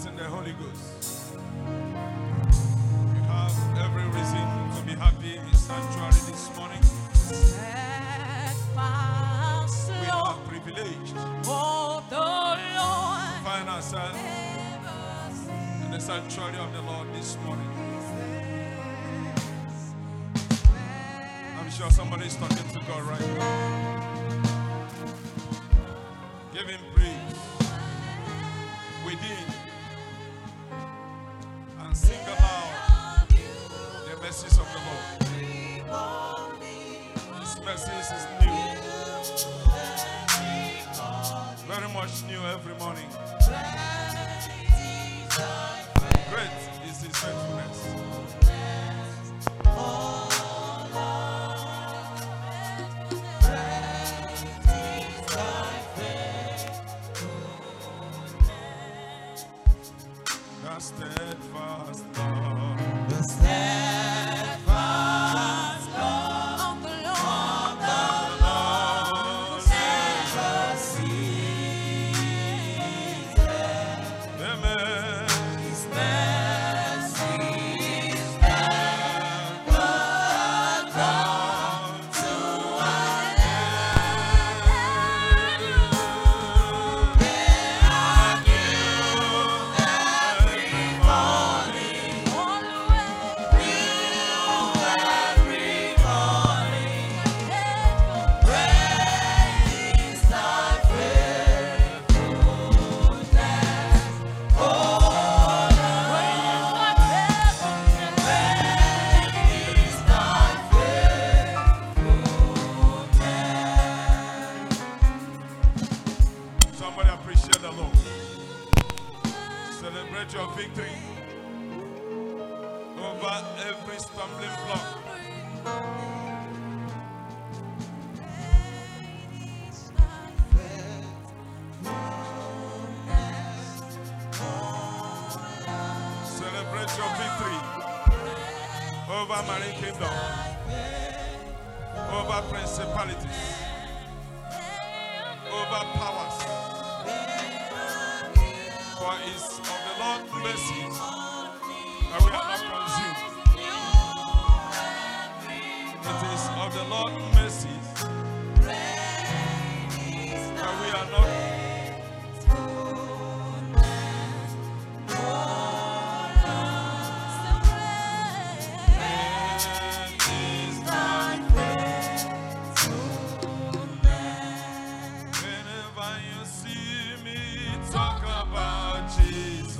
in the Holy Ghost. You have every reason to be happy in His sanctuary this morning. We are privileged to find ourselves in the sanctuary of the Lord this morning. I'm sure somebody is talking to God right now. Give Him praise within and sing aloud the mercies of the Lord. His mercies is new, very much new every morning. Great is His faithfulness. The steadfast love, the steadfast love of the Lord never ceases. Amen. His mercies never come to an end. They are new every morning. Somebody appreciate the Lord. Celebrate your victory over every stumbling block. Celebrate your victory over marine kingdom, over principalities, over powers. For it's of the Lord's mercies that we are not consumed. It is of the Lord's mercies that we are not. Whenever you see me talk about Jesus,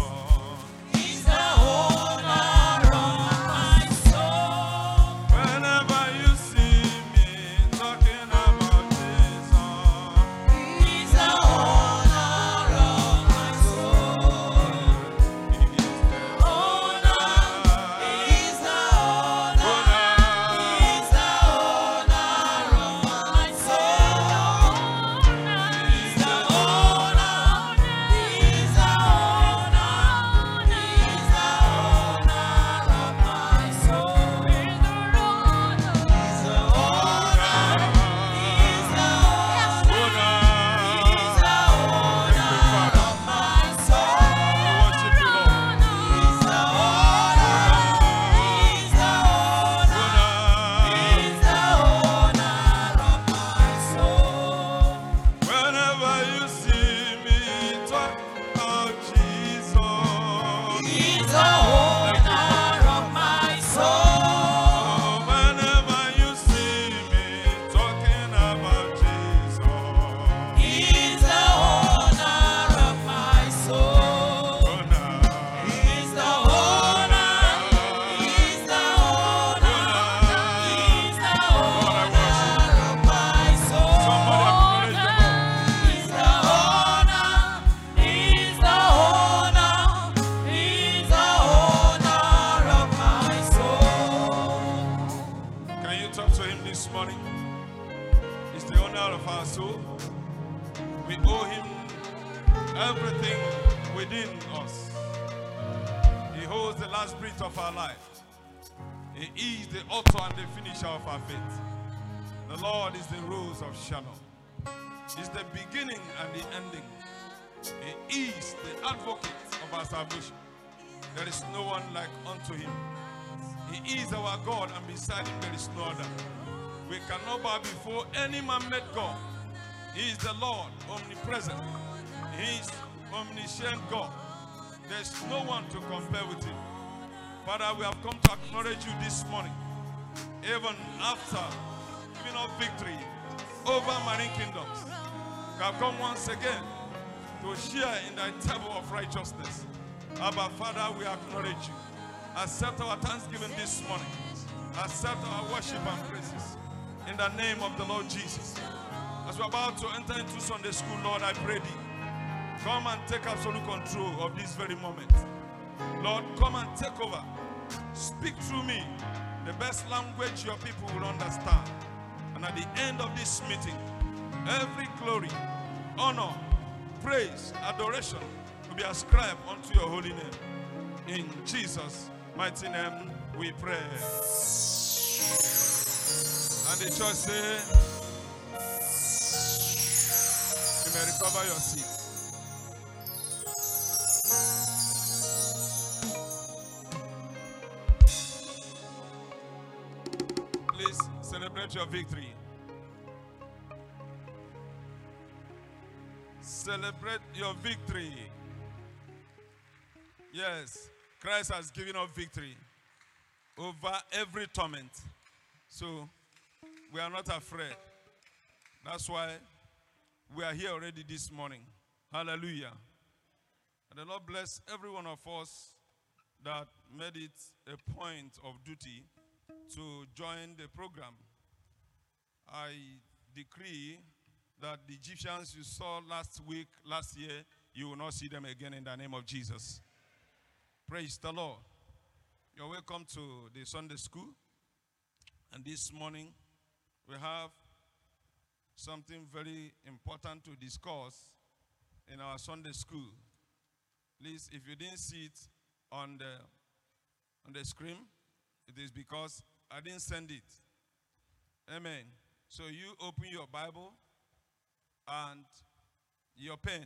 He's the owner of my soul. Whenever you see me talking about Jesus, He's the owner of my soul. He's the owner. He's the owner. He's the owner of my soul. He's the owner. He's the owner. He's the owner of my soul. He's the owner. He's the owner. He's the owner. He's the owner of my soul. Worship you, Lord. He's the owner. He's the owner. He's the owner of my soul. Whenever you see me talk about Jesus, He's the owner of my soul. Whenever you see me talking about Jesus, He's the owner of my soul. He's the owner. He's the owner. He's the owner of my soul. Somebody acknowledge the Lord. He's the owner. He's the owner. He's the owner of my soul. Can you talk to Him this morning? He's the owner of our soul. We owe Him everything within us. He holds the last breath of our life. He is the author and the finisher of our faith. The Lord is the rose of Sharon. He's the beginning and the ending. He is the advocate of of our salvation. There is no one like unto him. He is our God, and beside him there is no other. We cannot bow before any man-made God. He is the Lord, omnipresent. He is omniscient God. There's no one to compare with him. Father, we have come to acknowledge you this morning, even after giving us victory over marine kingdoms. We have come once again to share in thy table of righteousness. Abba, Father, we acknowledge you. Accept our thanksgiving this morning. Accept our worship and praises. In the name of the Lord Jesus. As we're about to enter into Sunday school, Lord, I pray thee, come and take absolute control of this very moment. Lord, come and take over. Speak through me the best language your people will understand. And at the end of this meeting, every glory, honor, praise, adoration will be ascribed unto your holy name. In Jesus' mighty name we pray. And the church say, you may recover your seat. Please celebrate your victory. Celebrate your victory. Yes, Christ has given us victory over every torment. So we are not afraid. That's why we are here already this morning. Hallelujah. And the Lord bless every one of us that made it a point of duty to join the program. I decree that the Egyptians you saw last year, you will not see them again in the name of Jesus. Praise the Lord. You're welcome to the Sunday school. And this morning, we have something very important to discuss in our Sunday school. Please, if you didn't see it on the screen, it is because I didn't send it. Amen. So you open your Bible and your pen.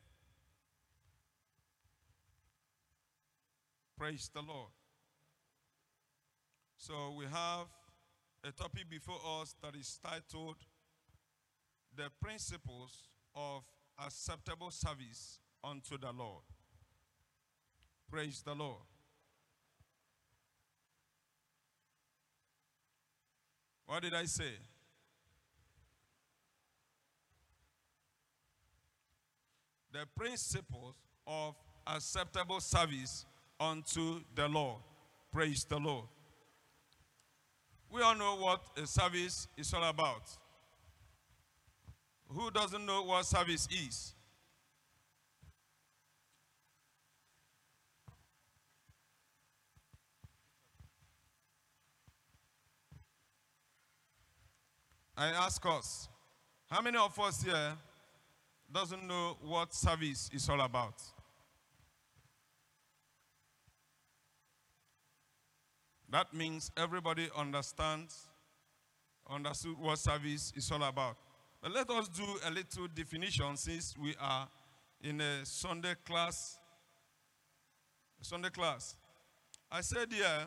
Praise the Lord. So we have a topic before us that is titled, The Principles of Acceptable Service unto the Lord. Praise the Lord. What did I say? The principles of acceptable service unto the Lord. Praise the Lord. We all know what a service is all about. Who doesn't know what service is? I ask us, how many of us here doesn't know what service is all about? That means everybody understood what service is all about. But let us do a little definition since we are in a Sunday class. I said here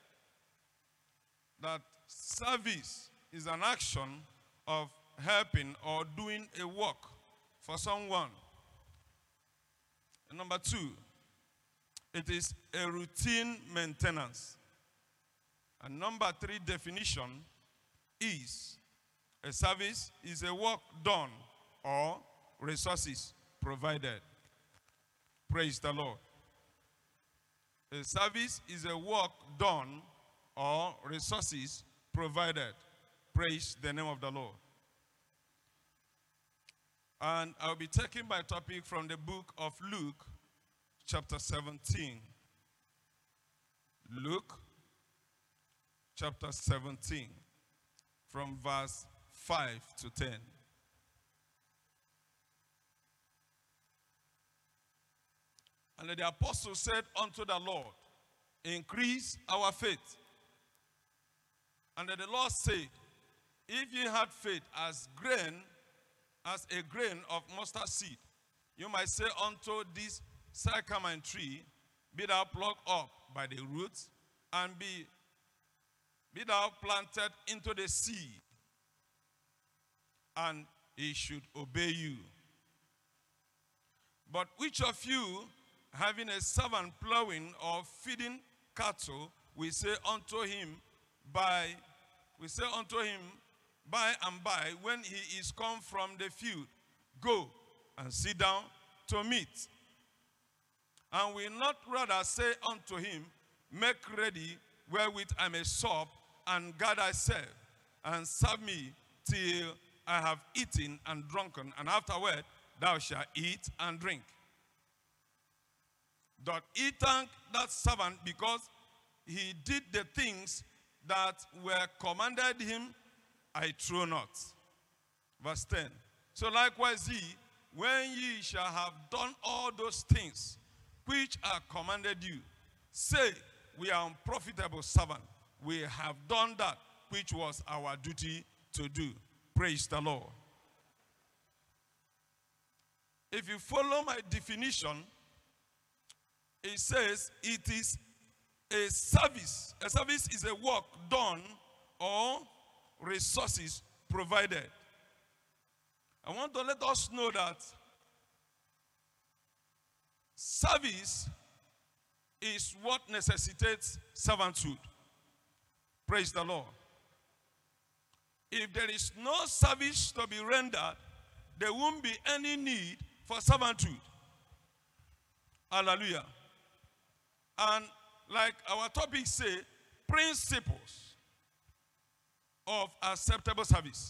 that service is an action of helping or doing a work for someone. And number two, it is a routine maintenance. And number three definition is a service is a work done or resources provided. Praise the Lord. A service is a work done or resources provided. Praise the name of the Lord. And I'll be taking my topic from the book of Luke, chapter 17. Luke, chapter 17, from verse 5 to 10. And the apostle said unto the Lord, increase our faith. And the Lord said, if ye had faith as a grain of mustard seed, you might say unto this sycamore tree, be thou plucked up by the roots, and be thou planted into the sea, and he should obey you. But which of you, having a servant plowing or feeding cattle, we say unto him by and by, when he is come from the field, go and sit down to meat? And we not rather say unto him, make ready wherewith I may sup, and guard thyself, and serve me till I have eaten and drunken, and afterward thou shalt eat and drink. Doth he thank that servant because he did the things that were commanded him? I trow not. Verse 10. So likewise ye, when ye shall have done all those things which are commanded you, say, we are unprofitable servant. We have done that which was our duty to do. Praise the Lord. If you follow my definition, it says it is a service. A service is a work done or resources provided. I want to let us know that service is what necessitates servanthood. Praise the Lord. If there is no service to be rendered, there won't be any need for servanthood. Hallelujah. And like our topic say, principles of acceptable service.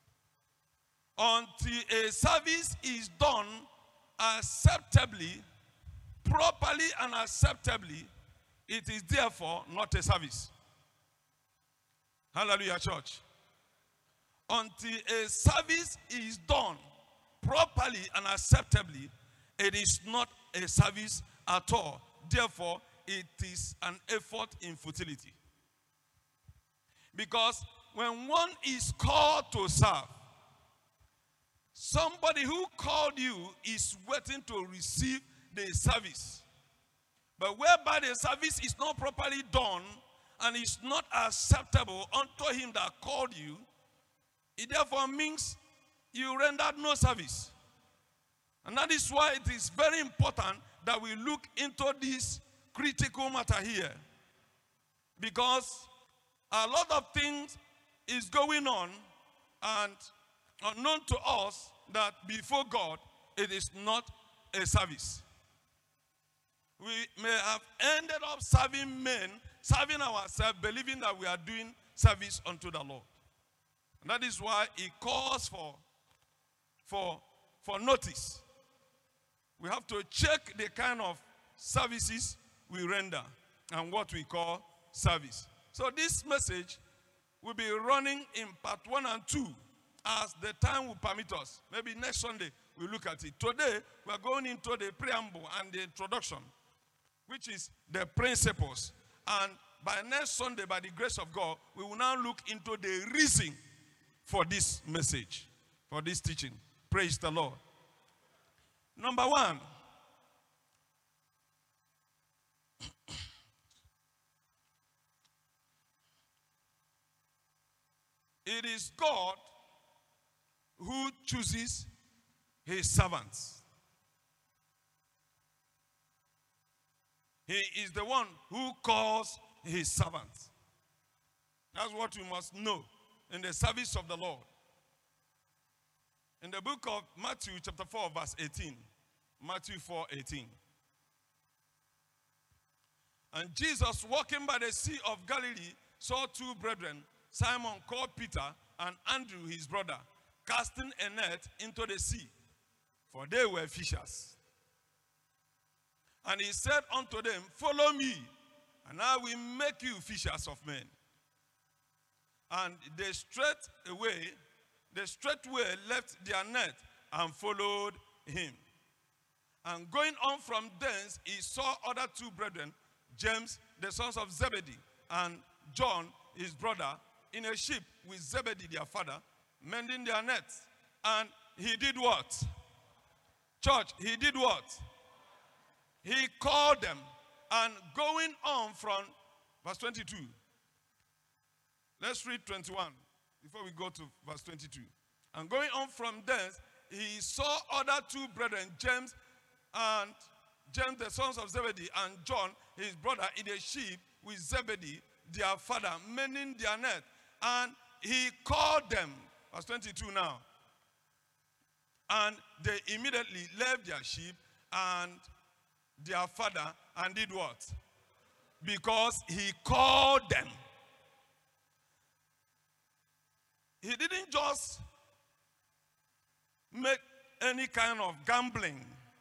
Until a service is done acceptably, properly and acceptably, it is therefore not a service. Hallelujah, church. Until a service is done properly and acceptably, it is not a service at all. Therefore, it is an effort in futility. Because when one is called to serve, somebody who called you is waiting to receive the service. But whereby the service is not properly done and is not acceptable unto him that called you, it therefore means you rendered no service. And that is why it is very important that we look into this critical matter here. Because a lot of things is going on and unknown to us that before God, it is not a service. We may have ended up serving men, serving ourselves, believing that we are doing service unto the Lord. And that is why it calls for notice. We have to check the kind of services we render and what we call service. So this message will be running in part 1 and 2 as the time will permit us. Maybe next Sunday we'll look at it. Today we are going into the preamble and the introduction, which is the principles. And by next Sunday, by the grace of God, we will now look into the reason for this message, for this teaching. Praise the Lord. Number 1. It is God who chooses his servants. He is the one who calls his servants. That's what we must know in the service of the Lord. In the book of Matthew chapter 4 verse 18. Matthew 4:18. And Jesus, walking by the sea of Galilee, saw two brethren, Simon called Peter and Andrew his brother, casting a net into the sea, for they were fishers. And he said unto them, follow me, and I will make you fishers of men. And they straightway left their net and followed him. And going on from thence, he saw other two brethren, James, the sons of Zebedee, and John, his brother, in a ship with Zebedee, their father, mending their nets. And he did what? Church, he did what? he called them, and going on from verse 22. Let's read 21 before we go to verse 22. And going on from thence, he saw other two brethren, James, the sons of Zebedee, and John, his brother, in a ship with Zebedee, their father, mending their net. And he called them. Verse 22 now. And they immediately left their sheep and their father and did what? Because he called them. He didn't just make any kind of gambling.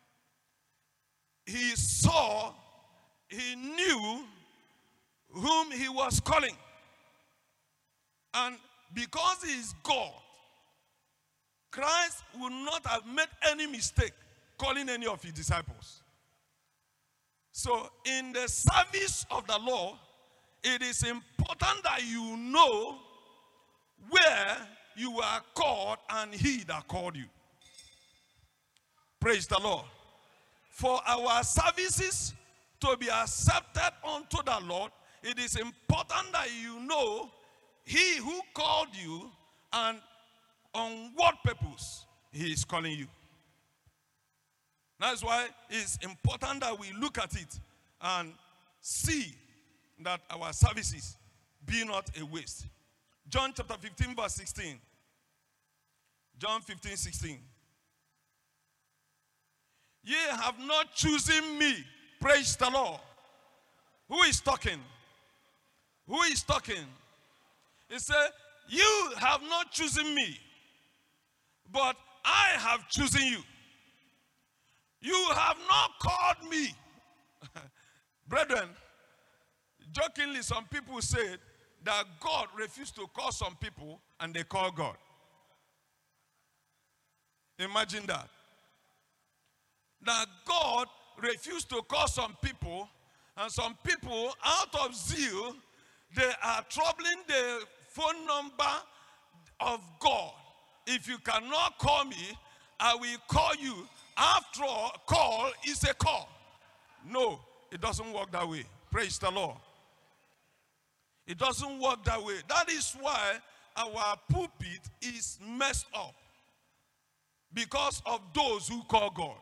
He saw, he knew whom he was calling. And because he is God, Christ would not have made any mistake calling any of his disciples. So in the service of the Lord, it is important that you know where you are called and he that called you. Praise the Lord. For our services to be accepted unto the Lord, it is important that you know he who called you and on what purpose he is calling you. That's why it's important that we look at it and see that our services be not a waste. John chapter 15 verse 16. John 15, 16. Ye have not chosen me. Praise the Lord. Who is talking? Who is talking? He said, you have not chosen me, but I have chosen you. You have not called me. Brethren, jokingly, some people said that God refused to call some people and they call God. Imagine that. That God refused to call some people, and some people, out of zeal, they are troubling the phone number of God. If you cannot call me, I will call you. After all, call is a call. No, it doesn't work that way. Praise the Lord. It doesn't work that way. That is why our pulpit is messed up. Because of those who call God.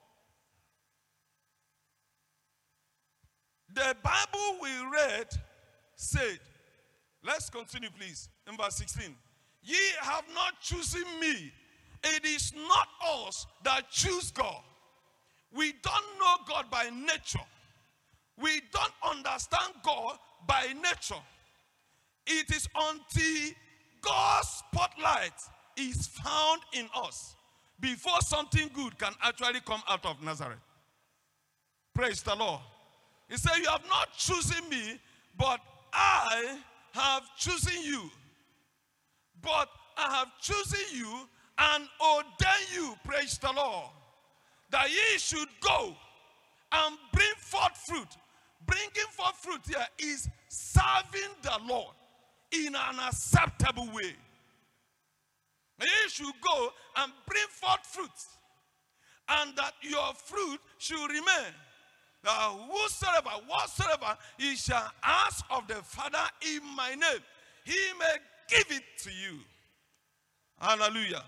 The Bible we read said, let's continue please, in verse 16. Ye have not chosen me. It is not us that choose God. We don't know God by nature. We don't understand God by nature. It is until God's spotlight is found in us before something good can actually come out of Nazareth. Praise the Lord. He said, you have not chosen me, but I have chosen you. But I have chosen you and ordained you, praise the Lord, that ye should go and bring forth fruit. Bringing forth fruit here is serving the Lord in an acceptable way. Ye should go and bring forth fruit, and that your fruit should remain. That whatsoever ye shall ask of the Father in my name, he may give it to you. Hallelujah.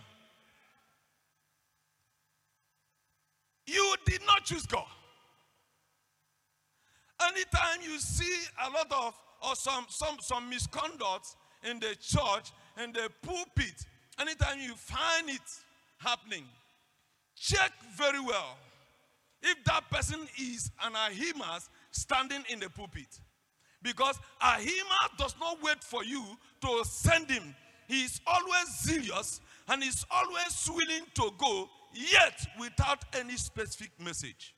You did not choose God. Anytime you see a lot of or some misconduct in the church, in the pulpit, anytime you find it happening, check very well if that person is an Ahimaaz standing in the pulpit. Because Ahimaaz does not wait for you to send him. He is always zealous and is always willing to go, yet without any specific message.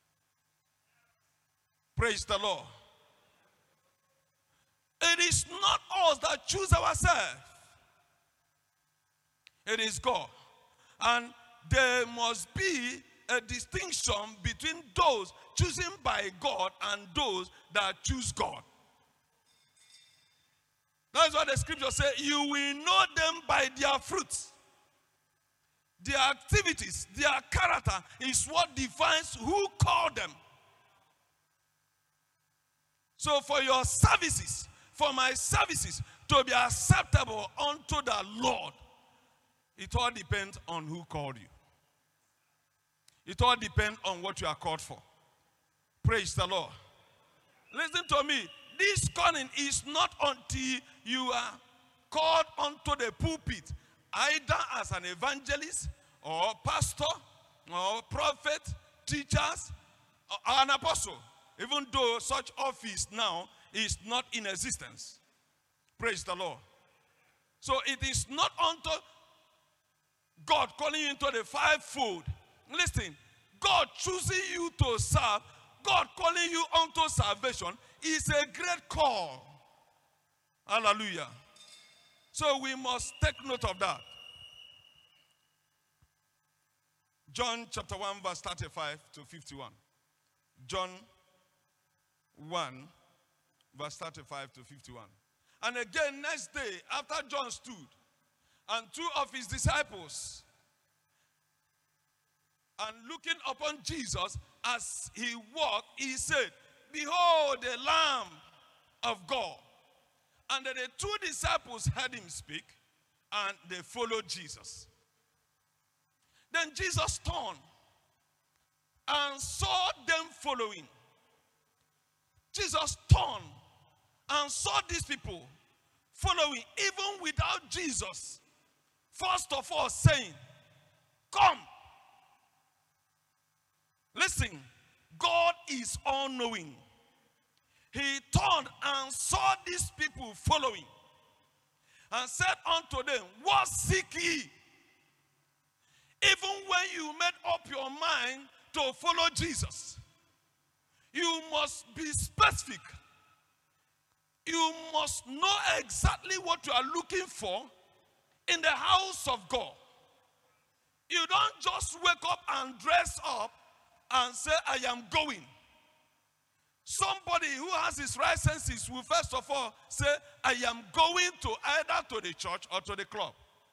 Praise the Lord. It is not us that choose ourselves. It is God. And there must be a distinction between those chosen by God and those that choose God. That's what the scripture says. You will know them by their fruits. Their activities, their character is what defines who called them So for your services, for my services to be acceptable unto the Lord, it all depends on who called you. It all depends on what you are called for. Praise the Lord. Listen to me. This calling is not until you are called onto the pulpit, either as an evangelist or pastor or prophet, teachers, or an apostle, even though such office now is not in existence. Praise the Lord. So it is not unto God calling you into the fivefold. Listen, God choosing you to serve, God calling you unto salvation is a great call. Hallelujah. So we must take note of that. John chapter 1 verse 35 to 51. John 1 verse 35 to 51. And again next day after John stood and two of his disciples, and looking upon Jesus as he walked, he said, "Behold the Lamb of God." And then the two disciples heard him speak, and they followed Jesus. Then Jesus turned and saw them following. Jesus turned and saw these people following, even without Jesus, first of all saying, "Come." Listen, God is all-knowing. He turned and saw these people following and said unto them, "What seek ye?" Even when you made up your mind to follow Jesus, you must be specific. You must know exactly what you are looking for in the house of God. You don't just wake up and dress up and say, "I am going." Somebody who has his right senses will first of all say, "I am going to either to the church or to the club."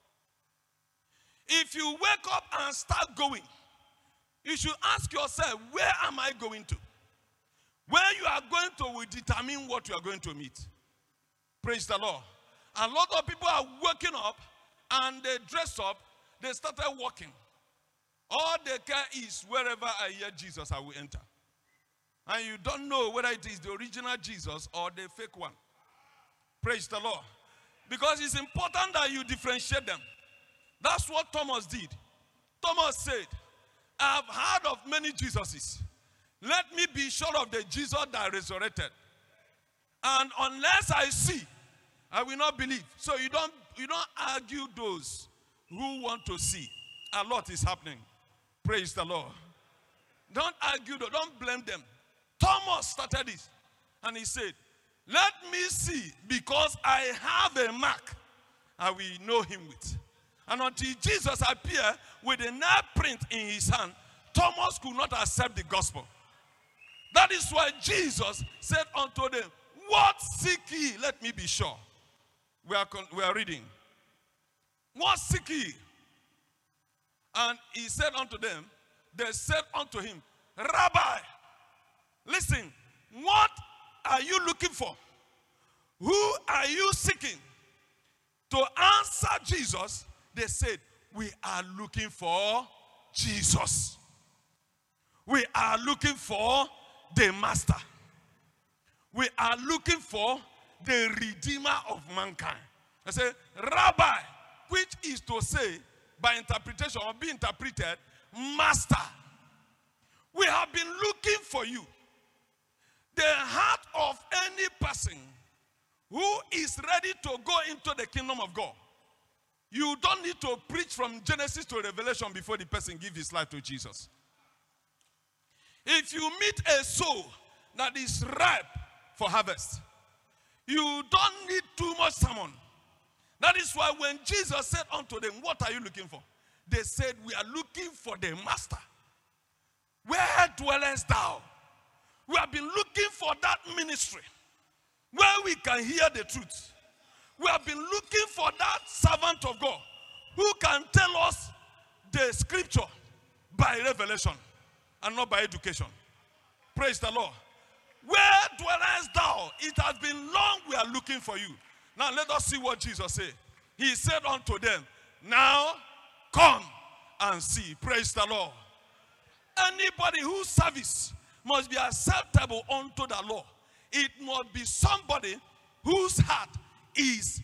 If you wake up and start going, you should ask yourself, where am I going to? Where you are going to will determine what you are going to meet. Praise the Lord. A lot of people are waking up and they dress up, they started walking. All they care is, wherever I hear Jesus, I will enter. And you don't know whether it is the original Jesus or the fake one. Praise the Lord. Because it's important that you differentiate them. That's what Thomas did. Thomas said, "I have heard of many Jesuses. Let me be sure of the Jesus that resurrected. And unless I see, I will not believe." So you don't argue those who want to see. A lot is happening. Praise the Lord. Don't argue, don't blame them. Thomas started this. And he said, "Let me see, because I have a mark I will know him with." And until Jesus appeared with a nail print in his hand, Thomas could not accept the gospel. That is why Jesus said unto them, "What seek ye? Let me be sure." We are reading. "What seek ye?" And he said unto them, they said unto him, "Rabbi." Listen, what are you looking for? Who are you seeking? To answer Jesus, they said, "We are looking for Jesus. We are looking for the Master. We are looking for the Redeemer of mankind." I say, "Rabbi," which is to say, by interpretation or be interpreted, Master. We have been looking for you. The heart of any person who is ready to go into the kingdom of God, you don't need to preach from Genesis to Revelation before the person gives his life to Jesus. If you meet a soul that is ripe for harvest, you don't need too much sermon. That is why when Jesus said unto them, "What are you looking for?" they said, "We are looking for the Master. Where dwellest thou?" We have been looking for that ministry where we can hear the truth. We have been looking for that servant of God who can tell us the scripture by revelation and not by education. Praise the Lord. where dwellest thou? It has been long we are looking for you. Now let us see what Jesus said. He said unto them, now come and see. Praise the Lord. Anybody whose service must be acceptable unto the Lord, it must be somebody whose heart is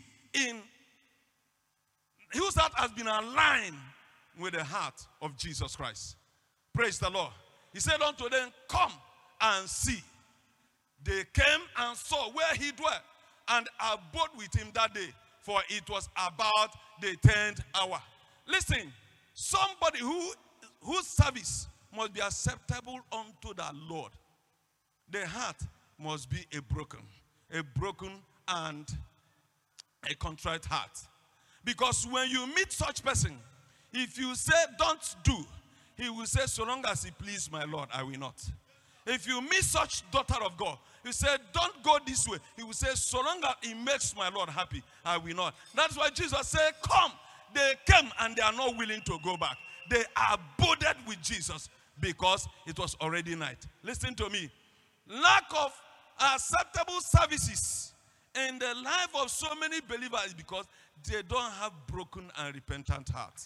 whose heart has been aligned with the heart of Jesus Christ. Praise the Lord. He said unto them, come and see. They came and saw where he dwelt, and abode with him that day, for it was about the 10th hour. Listen, somebody whose service must be acceptable unto the Lord, the heart must be a broken and a contrite heart. Because when you meet such person, if you say don't do, he will say, so long as he please my Lord, I will not. If you meet such daughter of God, you say, don't go this way, he will say, so long as he makes my Lord happy, I will not. That's why Jesus said, come. They came and they are not willing to go back. They abode with Jesus because it was already night. Listen to me. Lack of acceptable services in the life of so many believers is because they don't have broken and repentant hearts.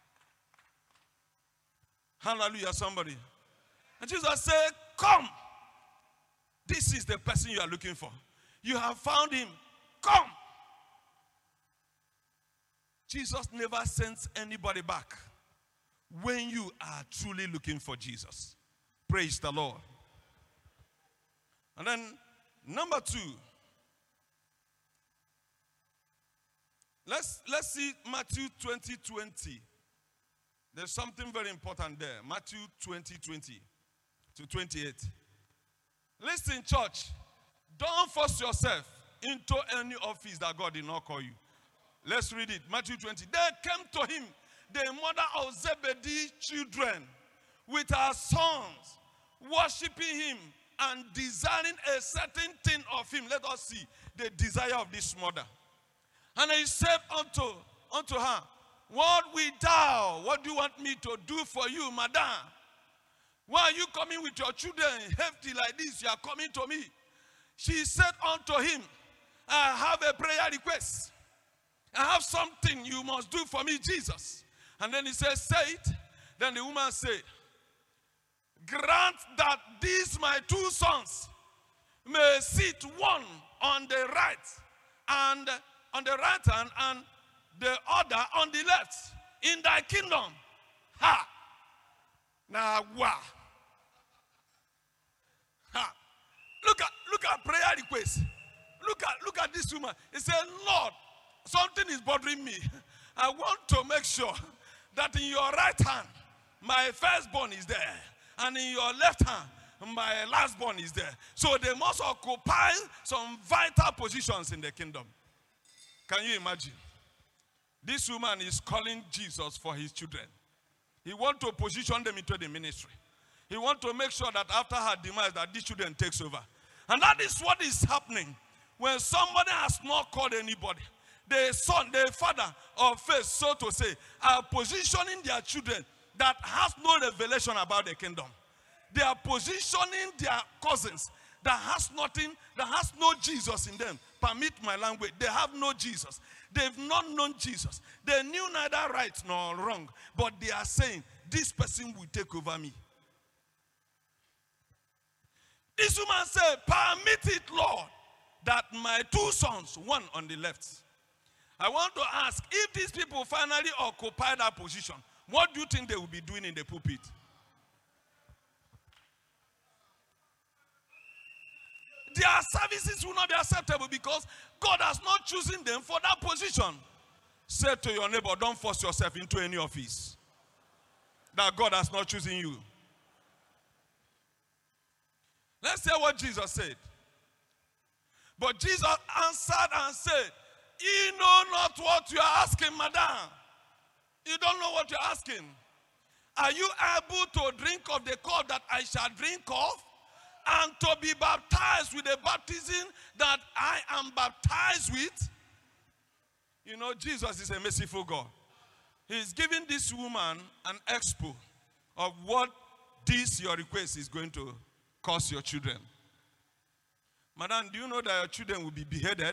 Hallelujah, somebody. And Jesus said, come. This is the person you are looking for. You have found him. Come. Jesus never sends anybody back when you are truly looking for Jesus. Praise the Lord. And then, number 2. Let's see Matthew 20:20. There's something very important there. Matthew 20:20 to 28. Listen, church. Don't force yourself into any office that God did not call you. Let's read it. Matthew 20. They came to him, the mother of Zebedee's children, with her sons, worshiping him and desiring a certain thing of him. Let us see the desire of this mother. And he said unto her, what will thou? What do you want me to do for you, madam? Why are you coming with your children hefty like this? You are coming to me. She said unto him, I have a prayer request. I have something you must do for me, Jesus. And then he says, say it. Then the woman said, grant that these my 2 sons may sit, one on the right and on the right hand and the other on the left in thy kingdom. Ha! Now, wow. Ha! Look at prayer request. Look at this woman. He said, Lord, something is bothering me. I want to make sure that in your right hand, my firstborn is there. And in your left hand, my lastborn is there. So they must occupy some vital positions in the kingdom. Can you imagine? This woman is calling Jesus for his children. He wants to position them into the ministry. He wants to make sure that after her demise that these children takes over. And that is what is happening when somebody has not called anybody. The son, the father of faith, so to say, are positioning their children that has no revelation about the kingdom. They are positioning their cousins that has nothing, that has no Jesus in them. Permit my language. They have no Jesus. They've not known Jesus. They knew neither right nor wrong. But they are saying, this person will take over me. This woman said, permit it, Lord, that my 2 sons, one on the left. I want to ask, if these people finally occupy that position, what do you think they will be doing in the pulpit? Their services will not be acceptable because God has not chosen them for that position. Say to your neighbor, don't force yourself into any office that God has not chosen you. Let's hear what Jesus said. But Jesus answered and said, you know not what you are asking, madam. You don't know what you're asking. Are you able to drink of the cup that I shall drink of? And to be baptized with the baptism that I am baptized with? You know, Jesus is a merciful God. He's giving this woman an expo of what this, your request, is going to cost your children. Madam, do you know that your children will be beheaded?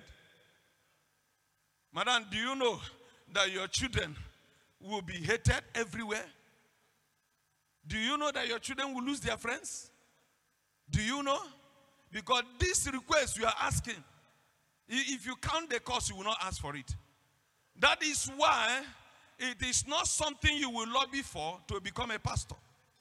Madam, do you know that your children will be hated everywhere? Do you know that your children will lose their friends? Do you know? Because this request you are asking, if you count the cost, you will not ask for it. That is why it is not something you will lobby for to become a pastor.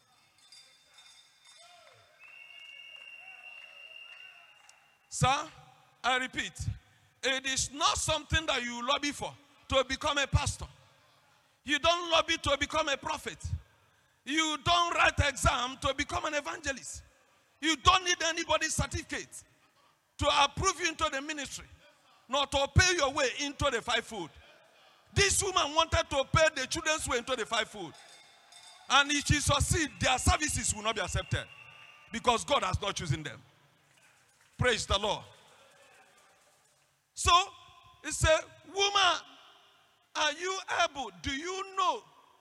Sir, I repeat, it is not something that you lobby for to become a pastor. You don't lobby to become a prophet. You don't write exam to become an evangelist. You don't need anybody's certificate to approve you into the ministry, nor to pay your way into the fivefold. This woman wanted to pay the children's way into the fivefold. And if she succeeds, their services will not be accepted because God has not chosen them. Praise the Lord. So, he said, woman, are you able, do you know?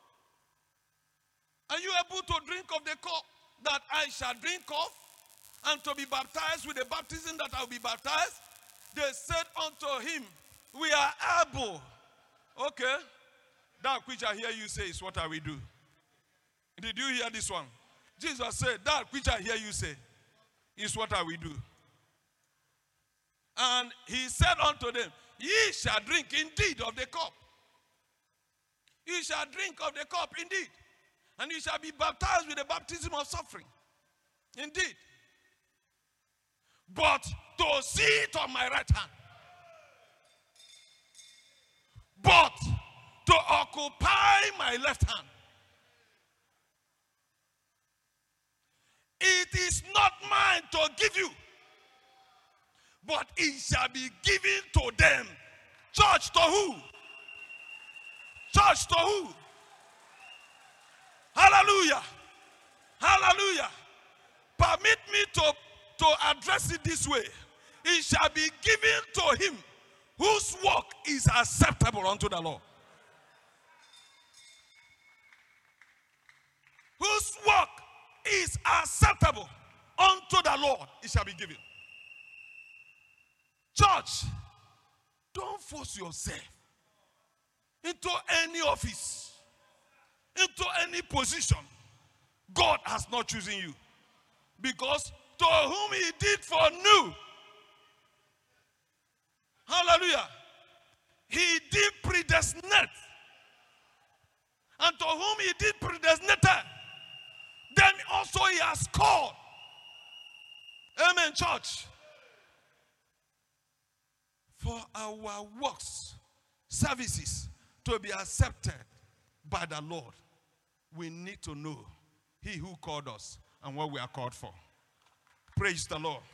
Are you able to drink of the cup that I shall drink of? And to be baptized with the baptism that I will be baptized? They said unto him, we are able. Okay. That which I hear you say is what I will do. Did you hear this one? Jesus said, that which I hear you say is what I will do. And he said unto them, ye shall drink indeed of the cup. You shall drink of the cup indeed. And you shall be baptized with the baptism of suffering. Indeed. But to sit on my right hand. But to occupy my left hand. It is not mine to give you, but it shall be given to them. Church to who? Church to who? Hallelujah. Hallelujah. Permit me to address it this way. It shall be given to him whose work is acceptable unto the Lord. Whose work is acceptable unto the Lord, it shall be given. Church, don't force yourself into any office, into any position. God has not chosen you. Because to whom he did foreknow, hallelujah, he did predestinate. And to whom he did predestinate, then also he has called. Amen, church. For our works, services to be accepted by the Lord, we need to know he who called us and what we are called for. Praise the Lord.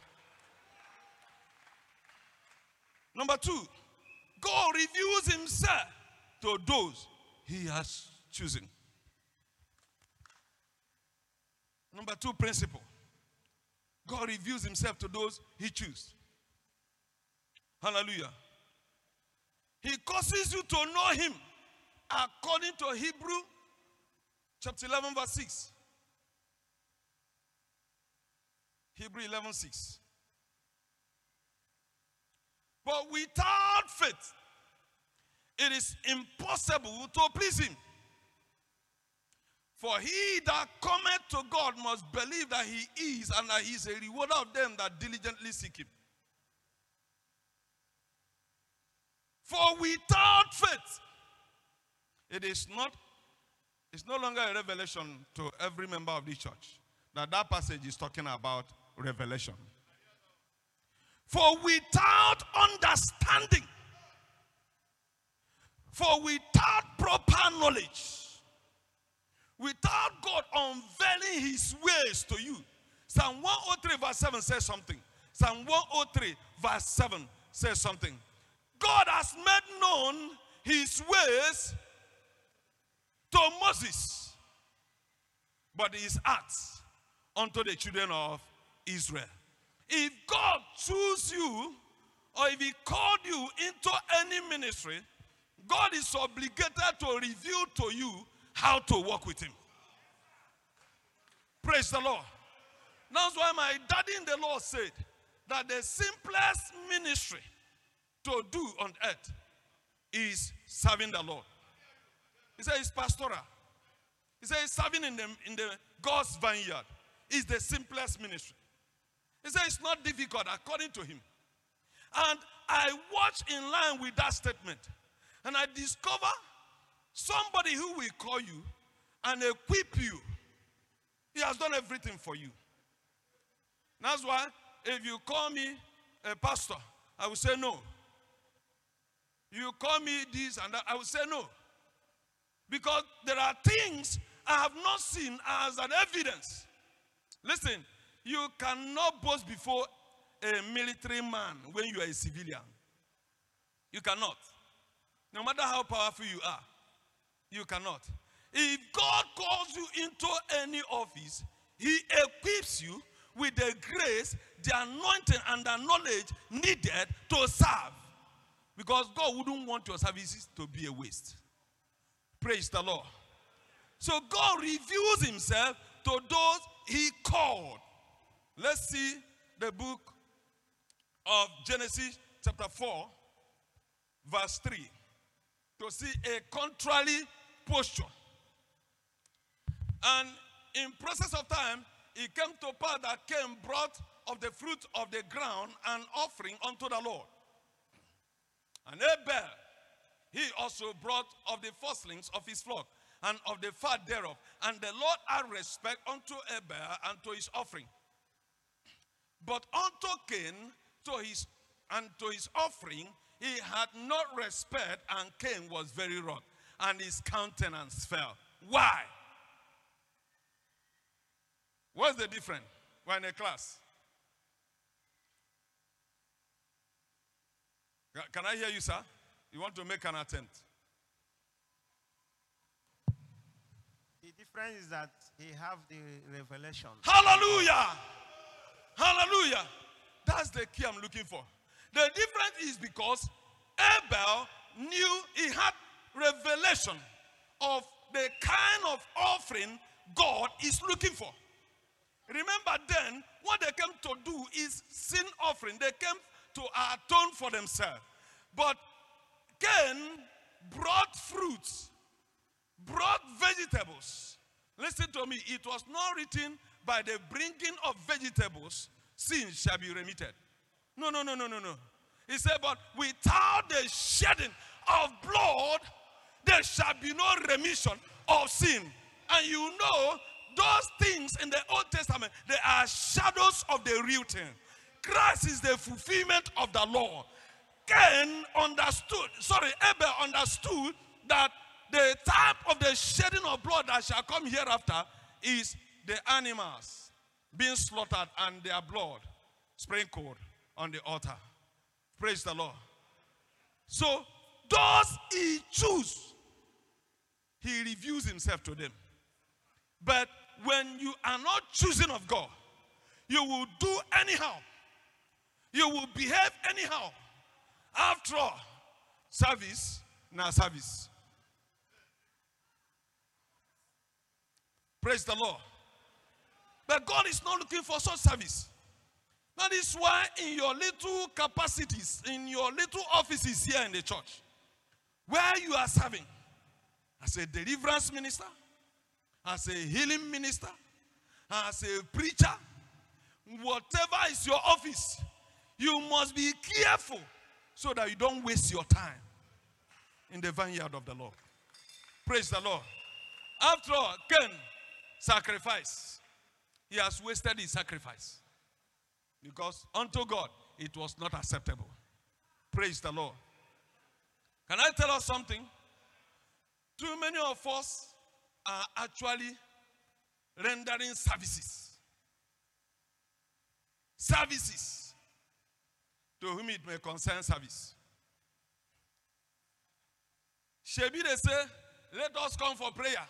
Number 2, God reveals himself to those he has chosen. Number 2 principle. God reveals himself to those he chooses. Hallelujah. He causes you to know him according to Hebrew chapter 11 verse 6. Hebrew 11:6. But without faith, it is impossible to please him. For he that cometh to God must believe that he is, and that he is a rewarder of them that diligently seek him. For without faith, it's no longer a revelation to every member of the church that passage is talking about revelation. For without understanding, for without proper knowledge, without God unveiling his ways to you. Psalm 103 verse 7 says something. Psalm 103 verse 7 says something. God has made known his ways to Moses, but his acts unto the children of Israel. If God chose you, or if he called you into any ministry, God is obligated to reveal to you how to work with him. Praise the Lord. That's why my daddy in the Lord said that the simplest ministry to do on earth is serving the Lord. He said it's pastoral. He said it's serving in the God's vineyard is the simplest ministry. He said it's not difficult according to him. And I watch in line with that statement. And I discover somebody who will call you and equip you. He has done everything for you. That's why if you call me a pastor, I will say no. You call me this and that, I will say no. Because there are things I have not seen as an evidence. Listen, you cannot boast before a military man when you are a civilian. You cannot. No matter how powerful you are, you cannot. If God calls you into any office, he equips you with the grace, the anointing, and the knowledge needed to serve. Because God wouldn't want your services to be a waste. Praise the Lord. So God reveals himself to those he called. Let's see the book of Genesis chapter 4, verse 3. To see a contrary posture. And in process of time, it came to pass that Cain brought of the fruit of the ground an offering unto the Lord. And Abel, he also brought of the firstlings of his flock and of the fat thereof. And the Lord had respect unto Abel and to his offering. But unto Cain, to his offering, he had not respect, and Cain was very wroth, and his countenance fell. Why? What's the difference? We're in a class. Can I hear you, sir? You want to make an attempt? The difference is that he have the revelation. Hallelujah! Hallelujah! That's the key I'm looking for. The difference is because Abel knew he had revelation of the kind of offering God is looking for. Remember then, what they came to do is sin offering. They came to atone for themselves. But Cain brought fruits, brought vegetables. Listen to me, it was not written by the bringing of vegetables, sin shall be remitted. No. He said, but without the shedding of blood, there shall be no remission of sin. And you know, those things in the Old Testament, they are shadows of the real thing. Christ is the fulfillment of the law. Abel understood that the type of the shedding of blood that shall come hereafter is the animals being slaughtered and their blood sprinkled on the altar. Praise the Lord. So, those he choose, he reveals himself to them. But when you are not choosing of God, you will do anyhow. You will behave anyhow. After all, service, now service. Praise the Lord. But God is not looking for such service. That is why in your little capacities, in your little offices here in the church, where you are serving as a deliverance minister, as a healing minister, as a preacher, whatever is your office, you must be careful so that you don't waste your time in the vineyard of the Lord. Praise the Lord. After all, Cain sacrifice. He has wasted his sacrifice. Because unto God, it was not acceptable. Praise the Lord. Can I tell us something? Too many of us are actually rendering services. Services to whom it may concern service. Shebi they say, let us come for prayer.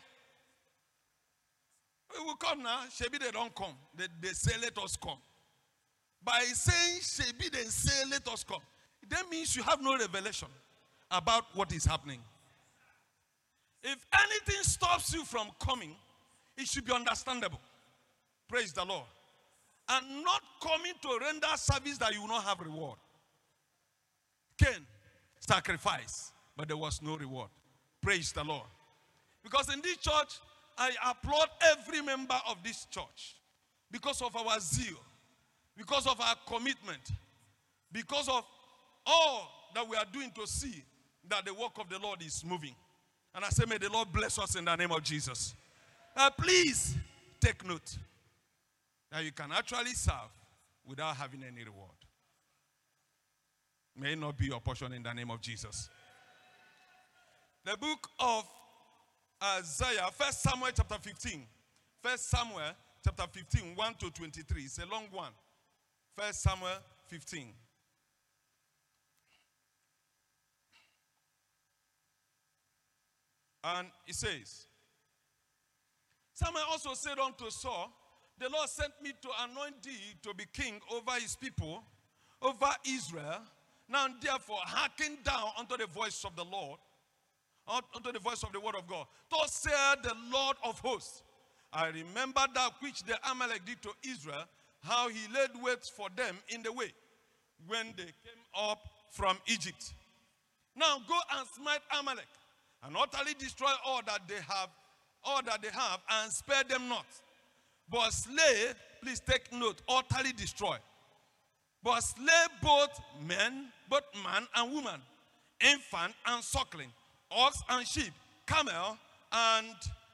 We will come now. Shebi they don't come. They say, let us come. By saying Shebi they say, let us come, that means you have no revelation about what is happening. If anything stops you from coming, it should be understandable. Praise the Lord. and not coming to render service that you will not have reward. Cain sacrificed, but there was no reward. Praise the Lord. Because in this church, I applaud every member of this church because of our zeal, because of our commitment, because of all that we are doing to see that the work of the Lord is moving. And I say, may the Lord bless us in the name of Jesus. Please take note that you can actually serve without having any reward. May it not be your portion in the name of Jesus. The book of Isaiah, 1 Samuel chapter 15. 1 Samuel chapter 15, 1 to 23. It's a long one. 1 Samuel 15. And it says, Samuel also said unto Saul, the Lord sent me to anoint thee to be king over his people, over Israel. Now therefore hearken down unto the voice of the Lord, unto the voice of the word of God. Thus said the Lord of hosts, I remember that which the Amalek did to Israel, how he laid wait for them in the way, when they came up from Egypt. Now go and smite Amalek, and utterly destroy all that they have, and spare them not. But slay, please take note, utterly destroy. But slay both man and woman, infant and suckling, ox and sheep, camel and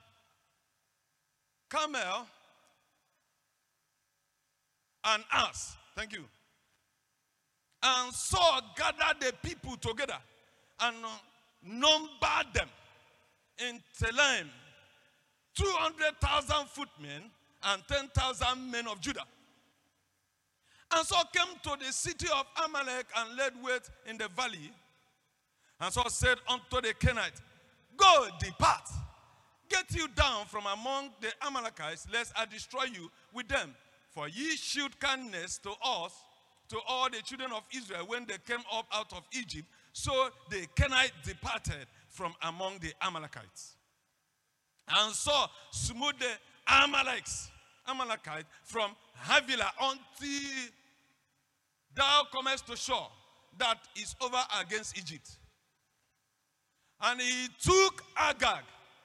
ass. Thank you. And Saul gathered the people together and numbered them in Telaim, 200,000 footmen and 10,000 men of Judah. And Saul came to the city of Amalek and laid wait in the valley. And Saul said unto the Canaanites, go, depart, get you down from among the Amalekites, lest I destroy you with them. For ye shewed kindness to us, to all the children of Israel, when they came up out of Egypt. So the Canaanites departed from among the Amalekites. And Saul smote the Amalekites from Havilah until thou comest to shore that is over against Egypt. And he took Agag.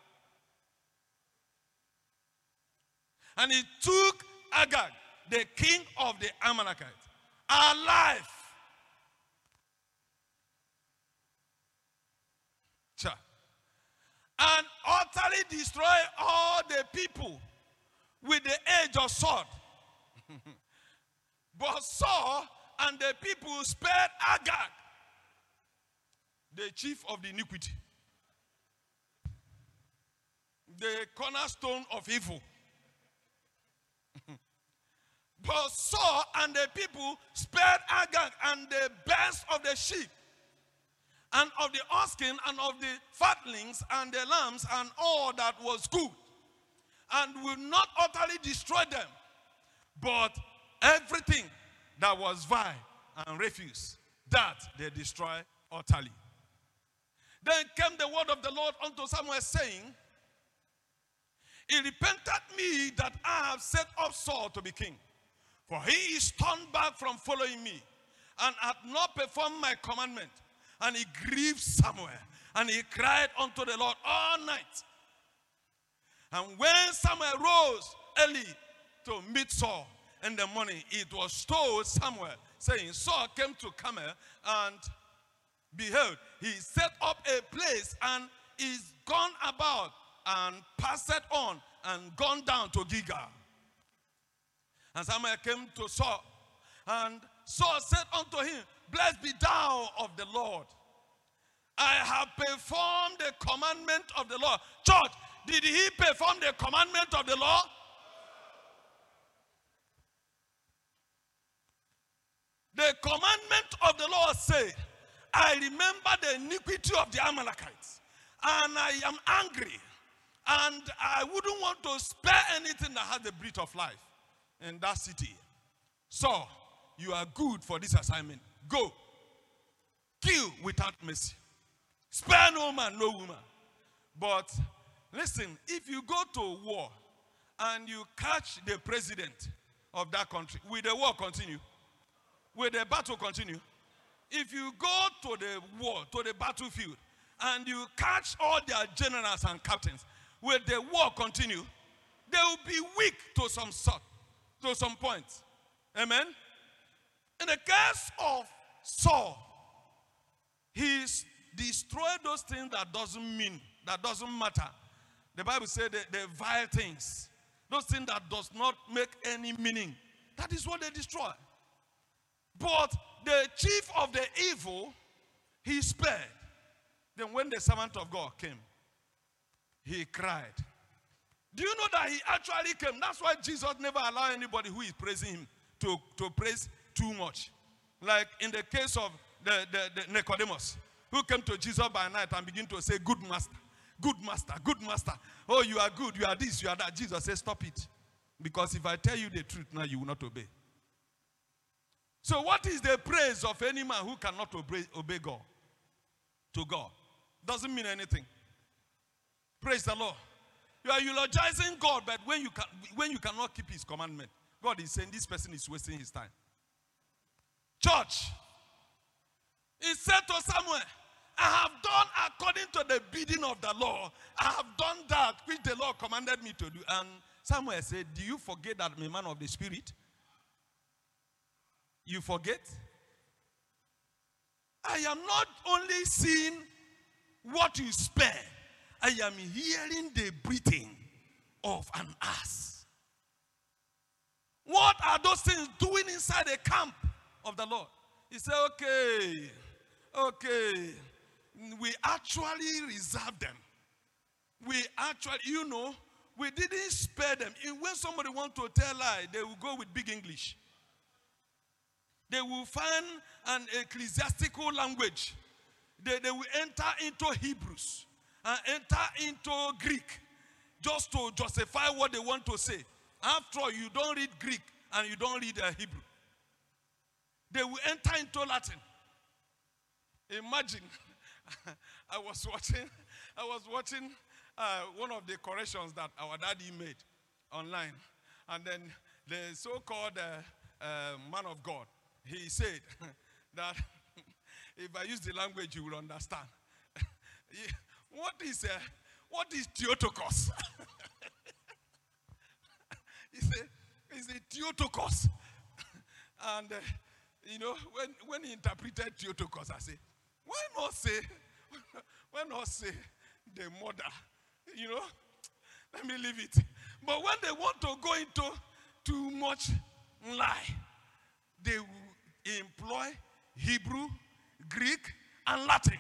And he took Agag, the king of the Amalekites, alive. And utterly destroy all the people with the edge of sword. But Saul and the people spared Agag, the chief of the iniquity, the cornerstone of evil. But Saul and the people spared Agag and the best of the sheep, and of the oxen, and of the fatlings, and the lambs, and all that was good, and will not utterly destroy them, but everything that was vile and refuse, that they destroy utterly. Then came the word of the Lord unto Samuel, saying, it repented me that I have set up Saul to be king, for he is turned back from following me, and hath not performed my commandment. And he grieved Samuel, and he cried unto the Lord all night. And when Samuel rose early to meet Saul in the morning, it was told Samuel, saying, Saul came to Carmel, and behold, he set up a place, and is gone about, and passed on, and gone down to Gilgal. And Samuel came to Saul, and Saul said unto him, blessed be thou of the Lord. I have performed the commandment of the Lord. Church, did he perform the commandment of the Lord? The commandment of the Lord said, I remember the iniquity of the Amalekites, and I am angry, and I wouldn't want to spare anything that has the breath of life in that city. So, you are good for this assignment. Go. Kill without mercy. Spare no man, no woman. But listen, if you go to war and you catch the president of that country, will the war continue? Will the battle continue? If you go to the war, to the battlefield, and you catch all their generals and captains, will the war continue? They will be weak to some sort, to some point. Amen? In the case of Saul, he's destroyed those things that doesn't matter. The Bible said the vile things, those things that does not make any meaning. That is what they destroy. But the chief of the evil, he spared. Then when the servant of God came, he cried. Do you know that he actually came? That's why Jesus never allowed anybody who is praising him to praise too much. Like in the case of the Nicodemus, who came to Jesus by night and began to say, good master, good master, good master. Oh, you are good, you are this, you are that. Jesus said, stop it. Because if I tell you the truth now, you will not obey. So what is the praise of any man who cannot obey God? To God. Doesn't mean anything. Praise the Lord. You are eulogizing God, but when you cannot keep his commandment, God is saying this person is wasting his time. Church, he said to Samuel, I have done according to the bidding of the Lord. I have done that which the Lord commanded me to do. And Samuel said, do you forget that I'm a man of the Spirit? You forget? I am not only seeing what you spare, I am hearing the breathing of an ass. What are those things doing inside the camp of the Lord? He said, okay, we actually reserve them. We actually, we didn't spare them. When somebody wants to tell lie, they will go with big English. They will find an ecclesiastical language. They will enter into Hebrews and enter into Greek just to justify what they want to say. After all, you don't read Greek and you don't read Hebrew. They will enter into Latin. Imagine, I was watching one of the corrections that our daddy made online, and then the so-called man of God, he said that if I use the language, you will understand. What is Theotokos? He said, it's a Theotokos. And, when he interpreted Theotokos, I said, why not say the mother? Let me leave it. But when they want to go into too much lie, they will employ Hebrew, Greek, and Latin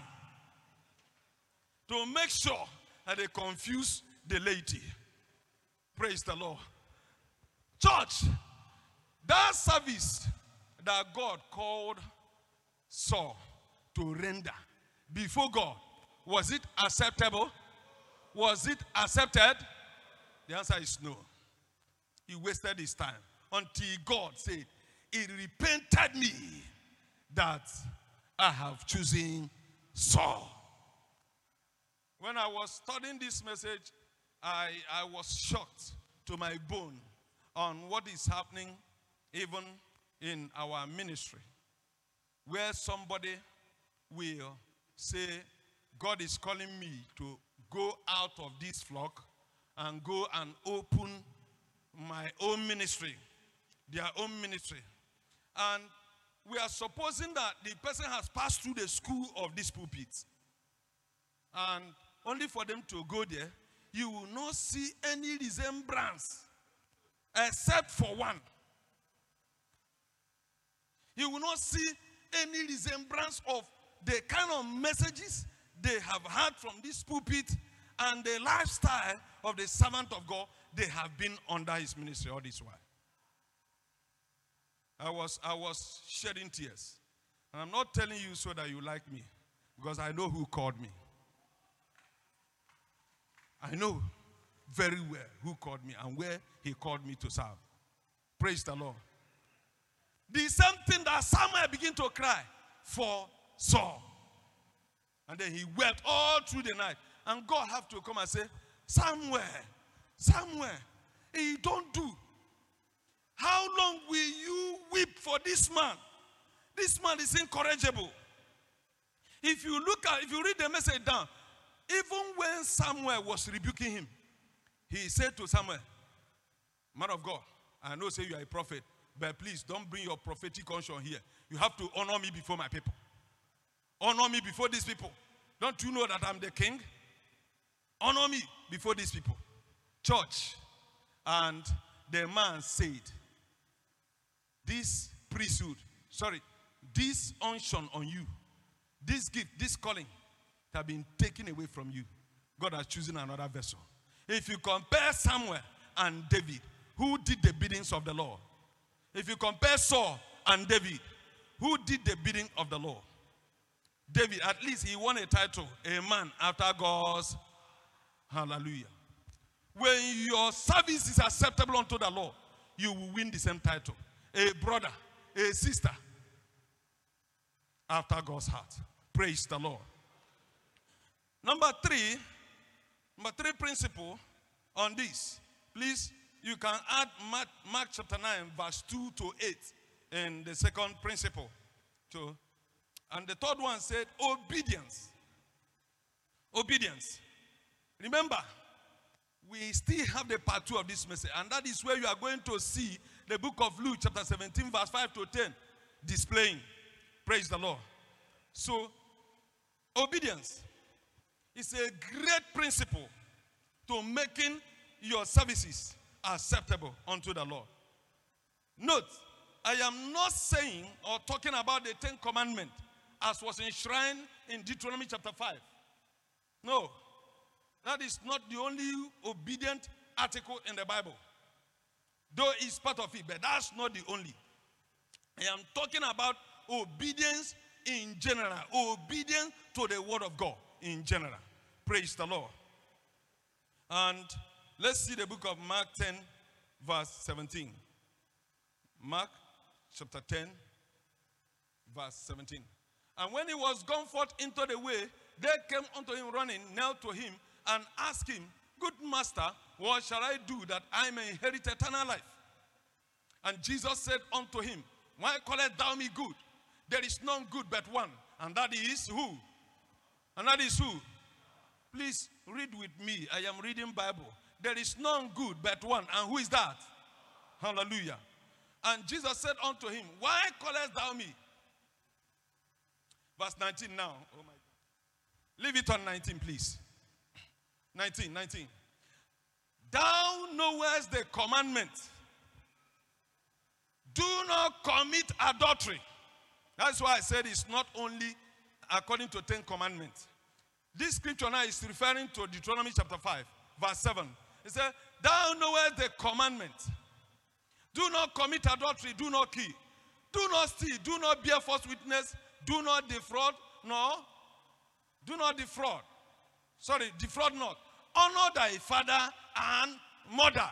to make sure that they confuse the laity. Praise the Lord. Church, that service that God called Saul to render before God, was it acceptable? Was it accepted? The answer is no. He wasted his time until God said, it repented me that I have chosen Saul. When I was studying this message, I was shocked to my bone on what is happening even in our ministry, where somebody will say, God is calling me to go out of this flock and go and open my own ministry, their own ministry. And we are supposing that the person has passed through the school of this pulpit. And only for them to go there, you will not see any resemblance except for one. You will not see any resemblance of the kind of messages they have had from this pulpit and the lifestyle of the servant of God they have been under his ministry all this while. I was shedding tears. And I'm not telling you so that you like me, because I know who called me. I know very well who called me and where he called me to serve. Praise the Lord. The same thing that Samuel began to cry for Saul. And then he wept all through the night. And God have to come and say, Samuel, he don't do. How long will you weep for this man? This man is incorrigible. If you read the message down, even when Samuel was rebuking him, he said to Samuel, man of God, I know say you are a prophet, but please don't bring your prophetic unction here. You have to honor me before my people. Honor me before these people. Don't you know that I'm the king? Honor me before these people. Church. And the man said, this priesthood, this unction on you, this gift, this calling, have been taken away from you. God has chosen another vessel. If you compare Samuel and David, who did the biddings of the Lord? If you compare Saul and David, who did the bidding of the Lord? David, at least he won a title, a man after God's. Hallelujah. When your service is acceptable unto the Lord, you will win the same title. A brother, a sister, after God's heart. Praise the Lord. Number three principle on this. Please, you can add Mark chapter 9, verse 2 to 8 in the second principle. So, and the third one said obedience. Obedience. Remember, we still have the part 2 of this message, and that is where you are going to see the book of Luke chapter 17, verse 5 to 10 displaying. Praise the Lord. So, obedience is a great principle to making your services acceptable unto the Lord. Note, I am not saying or talking about the 10 commandments as was enshrined in Deuteronomy chapter 5. No, that is not the only obedient article in the Bible. Though it's part of it, but that's not the only. I am talking about obedience in general. Obedience to the word of God in general. Praise the Lord. And let's see the book of Mark 10, verse 17. Mark chapter 10, verse 17. And when he was gone forth into the way, they came unto him running, knelt to him, and asked him, Good master, what shall I do that I may inherit eternal life? And Jesus said unto him, Why callest thou me good? There is none good but one, and that is who? And that is who? Please read with me. I am reading Bible. There is none good but one, and who is that? Hallelujah. And Jesus said unto him, Why callest thou me? Verse 19 now. Oh my God. Leave it on 19, please. 19. Thou knowest the commandment. Do not commit adultery. That's why I said it's not only according to 10 commandments. This scripture now is referring to Deuteronomy chapter 5, verse 7. It says, Thou knowest the commandment. Do not commit adultery, do not kill. Do not steal, do not bear false witness, do not defraud, defraud not. Honor thy father and mother.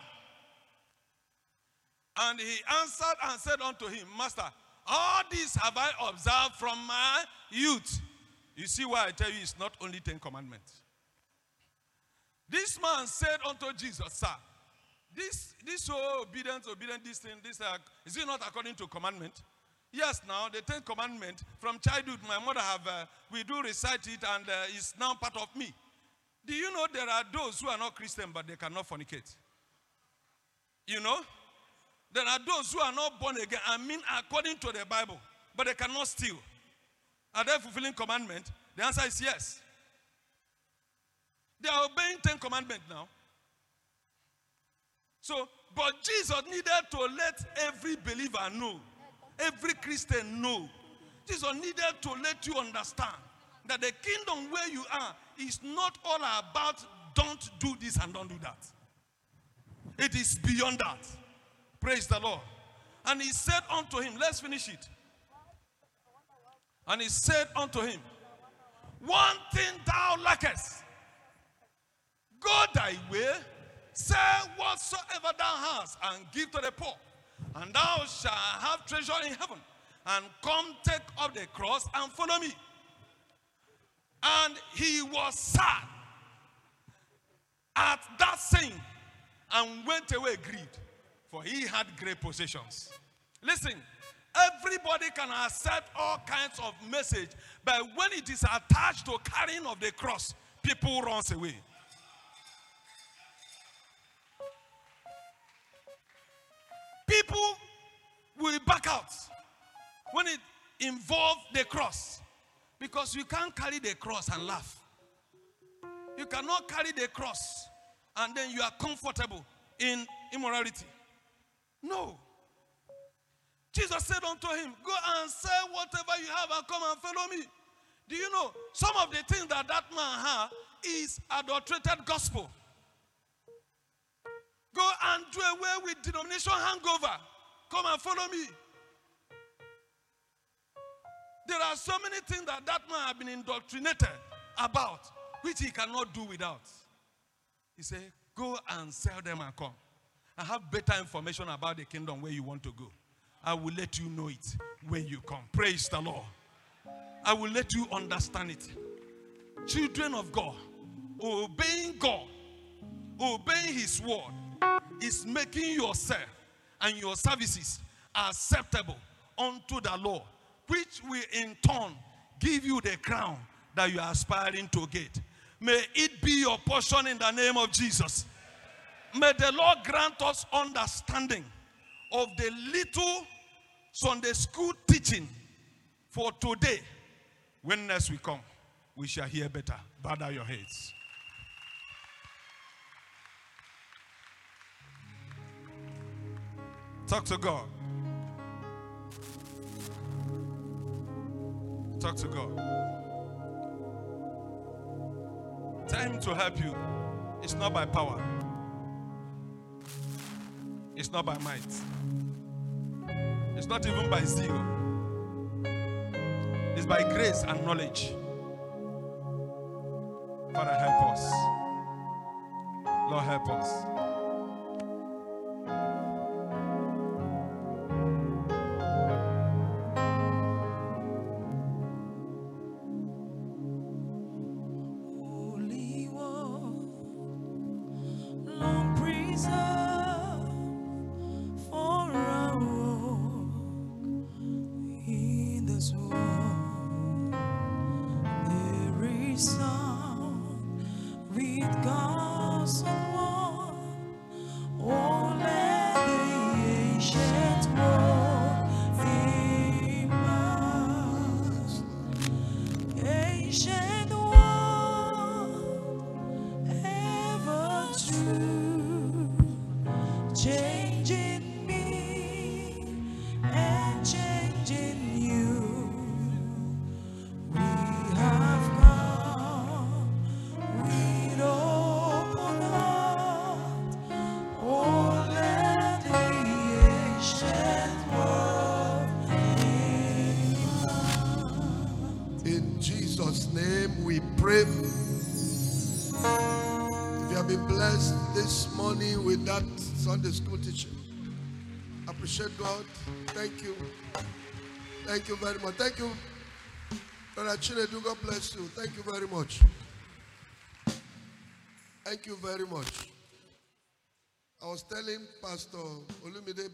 And he answered and said unto him, Master, all this have I observed from my youth. You see why I tell you it's not only 10 commandments. This man said unto Jesus, Sir, this whole obedience, this thing, is it not according to commandment? Yes, now the 10 commandments from childhood, my mother we do recite it, and it's now part of me. Do you know there are those who are not Christian but they cannot fornicate? You know? There are those who are not born again, according to the Bible, but they cannot steal. Are they fulfilling commandment? The answer is yes. They are obeying 10 commandments now. So, but Jesus needed to let every believer know, every Christian know. Jesus needed to let you understand that the kingdom where you are is not all about don't do this and don't do that. It is beyond that. Praise the Lord. And he said unto him, let's finish it. And he said unto him, one thing thou lackest. Go thy way, sell whatsoever thou hast, and give to the poor, and thou shalt have treasure in heaven. And come take up the cross and follow me. And he was sad at that saying, and went away grieved, for he had great possessions. Listen, everybody can accept all kinds of message, but when it is attached to carrying of the cross, people run away. People will back out when it involves the cross, because you can't carry the cross and laugh. You cannot carry the cross and then you are comfortable in immorality. No. Jesus said unto him, go and sell whatever you have and come and follow me. Do you know some of the things that that man has is adulterated gospel? Go and do away with denomination hangover. Come and follow me. There are so many things that that man has been indoctrinated about, which he cannot do without. He said, go and sell them and come. I have better information about the kingdom where you want to go. I will let you know it when you come. Praise the Lord. I will let you understand it. Children of God, obeying God, obeying his word, is making yourself and your services acceptable unto the Lord, which will in turn give you the crown that you are aspiring to get. May it be your portion in the name of Jesus. May the Lord grant us understanding of the little Sunday school teaching for today. When next we come, we shall hear better. Bow down your heads. Talk to God. Talk to God. Tell him to help you. It's not by power. It's not by might. It's not even by zeal. It's by grace and knowledge. Father, help us. Lord, help us. Sunday school teaching. Appreciate God. Thank you. Thank you very much. Thank you. Brother Chinedu, God bless you. Thank you very much. Thank you very much. I was telling Pastor Olumide,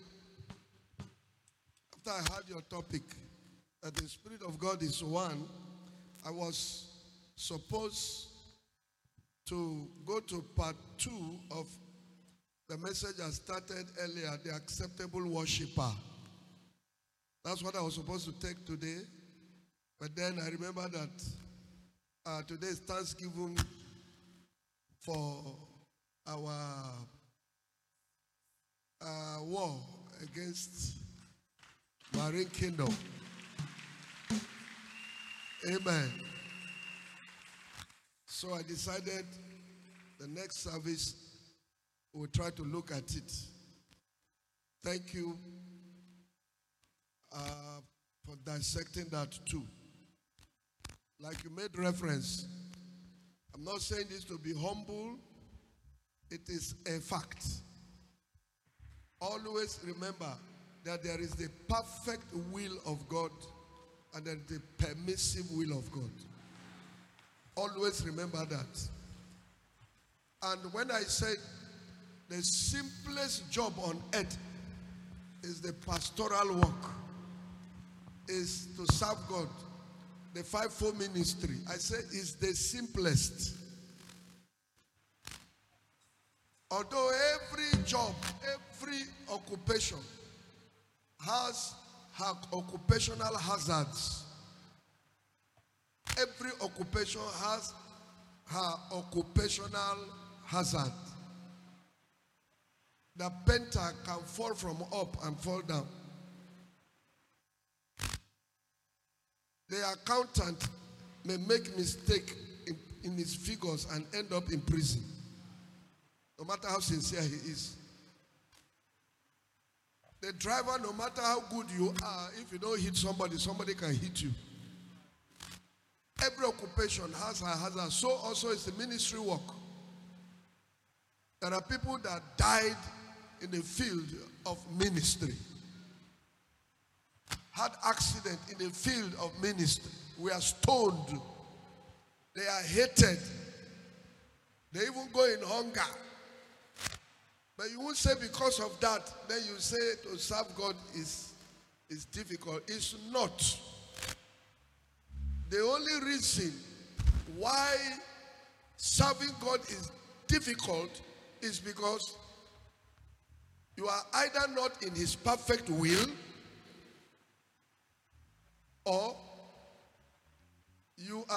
after I heard your topic, that the Spirit of God is one, I was supposed to go to part 2 of the message I started earlier, the acceptable worshiper. That's what I was supposed to take today. But then I remember that today is Thanksgiving for our war against Marine Kingdom. Amen. So I decided the next service we'll try to look at it. Thank you for dissecting that too. Like you made reference, I'm not saying this to be humble. It is a fact. Always remember that there is the perfect will of God and there is the permissive will of God. Always remember that. And when I said the simplest job on earth is the pastoral work, is to serve God. The fivefold ministry, I say, is the simplest. Although every job, every occupation has her occupational hazards. Every occupation has her occupational hazard. The painter can fall from up and fall down. The accountant may make mistake in his figures and end up in prison, no matter how sincere he is. The driver, no matter how good you are, if you don't hit somebody, somebody can hit you. Every occupation has a hazard. So also is the ministry work. There are people that died in the field of ministry, had accident in the field of ministry, were stoned, they are hated, they even go in hunger. But you won't say because of that, then you say to serve God is difficult. It's not. The only reason why serving God is difficult is because you are either not in his perfect will, or you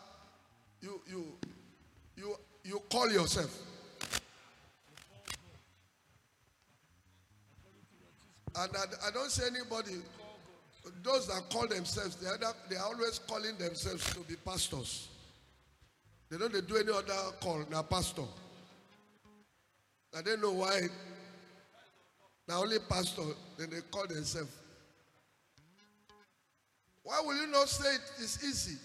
call yourself. And I don't say anybody, those that call themselves, they are always calling themselves to be pastors. They don't do any other call, now pastor. I don't know why. Now only pastor, then they call themselves. Why will you not say it is easy?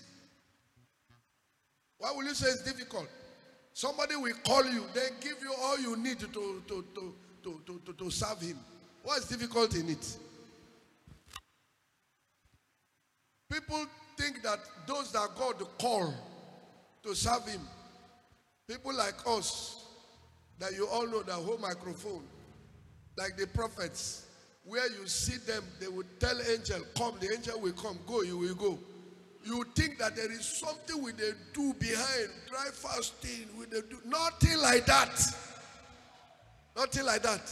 Why will you say it's difficult? Somebody will call you, then give you all you need to serve him. What's difficult in it? People think that those that God call to serve him, people like us, that you all know that whole microphone, like the prophets, where you see them, they will tell angel, come, the angel will come, go, you will go. You think that there is something we they do behind, dry fasting, we they do. Nothing like that. Nothing like that.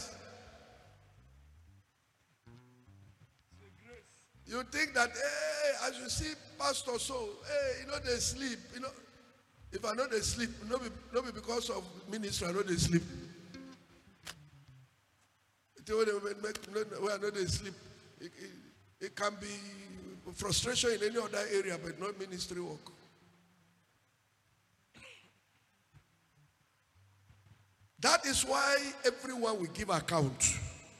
You think that, hey, as you see pastor so, hey, you know they sleep. You know, if I know they sleep, not be because of ministry, I know they sleep. Where I know they sleep, it can be frustration in any other area, but not ministry work. That is why everyone will give account.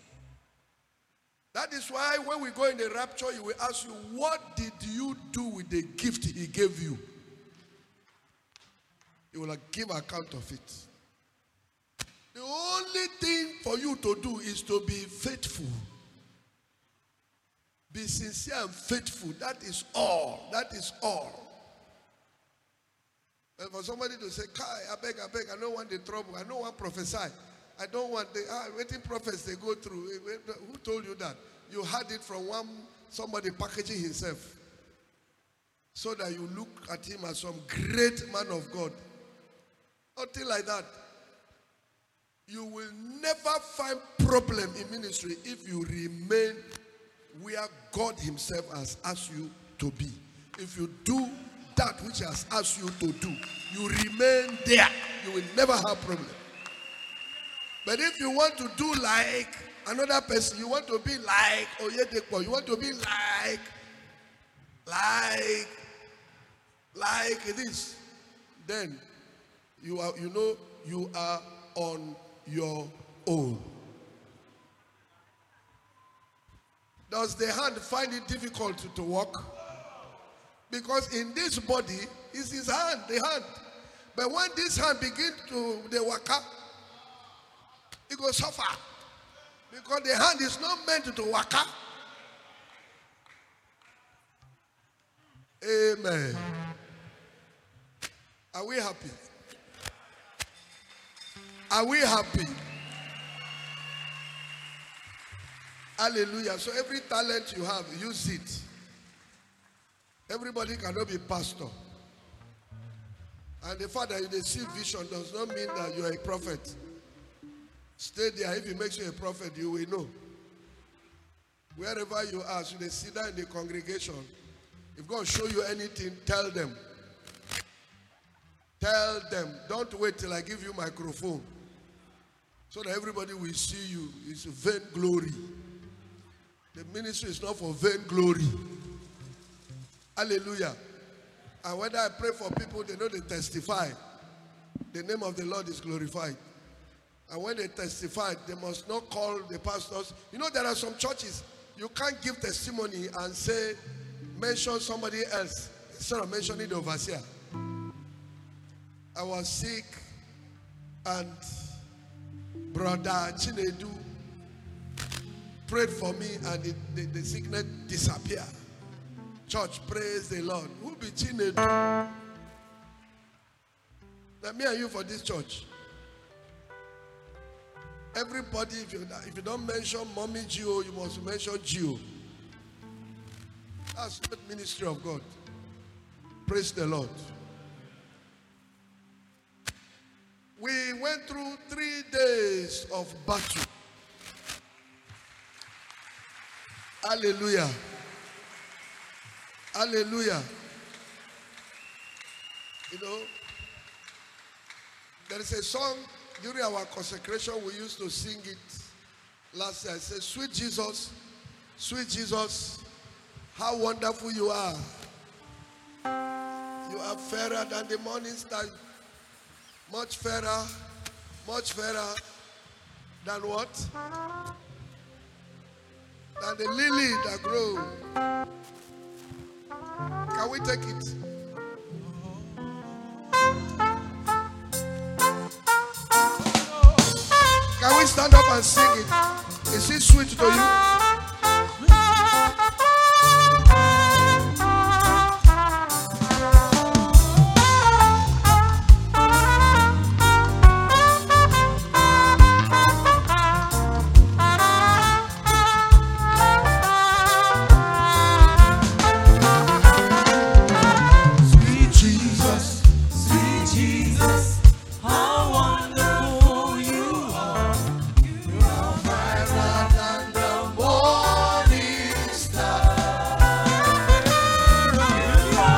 That is why when we go in the rapture, he will ask you, what did you do with the gift he gave you? You will give account of it. The only thing for you to do is to be faithful. Be sincere and faithful. That is all. That is all. And for somebody to say, Kai, I beg, I don't want the trouble. I don't want to prophesy. I don't want the waiting prophets they go through. Who told you that? You heard it from somebody packaging himself. So that you look at him as some great man of God. Nothing like that. You will never find problem in ministry if you remain where God himself has asked you to be. If you do that which he has asked you to do, you remain there. You will never have problem. But if you want to do like another person, you want to be like Oyedepo, you want to be like this, then you are on your own. Does the hand find it difficult to walk? Because in this body is his hand, the hand. But when this hand begins to the waka, it will suffer. Because the hand is not meant to waka. Amen. Are we happy? Are we happy? Hallelujah. So every talent you have, use it. Everybody cannot be pastor. And the fact that you see vision does not mean that you are a prophet. Stay there. If it makes you a prophet, you will know. Wherever you are, so they sit down in the congregation. If God show you anything, tell them. Tell them. Don't wait till I give you microphone. So that everybody will see you. It's vain glory. The ministry is not for vain glory. Hallelujah. And when I pray for people, they know they testify. The name of the Lord is glorified. And when they testify, they must not call the pastors. You know, there are some churches, you can't give testimony and say, mention somebody else instead of mentioning the overseer. I was sick and Brother Chinedu prayed for me and the sickness disappeared. Church, praise the Lord. Who be Chinedu? Now me and you for this church. Everybody, if you don't mention Mommy Gio, you must mention Gio. That's the ministry of God. Praise the Lord. We went through 3 days of battle. Hallelujah. Hallelujah. You know, there is a song during our consecration, we used to sing it last year. It says, sweet Jesus, how wonderful you are. You are fairer than the morning star. Much fairer than what? Than the lily that grows. Can we take it? Can we stand up and sing it? Is it sweet to you?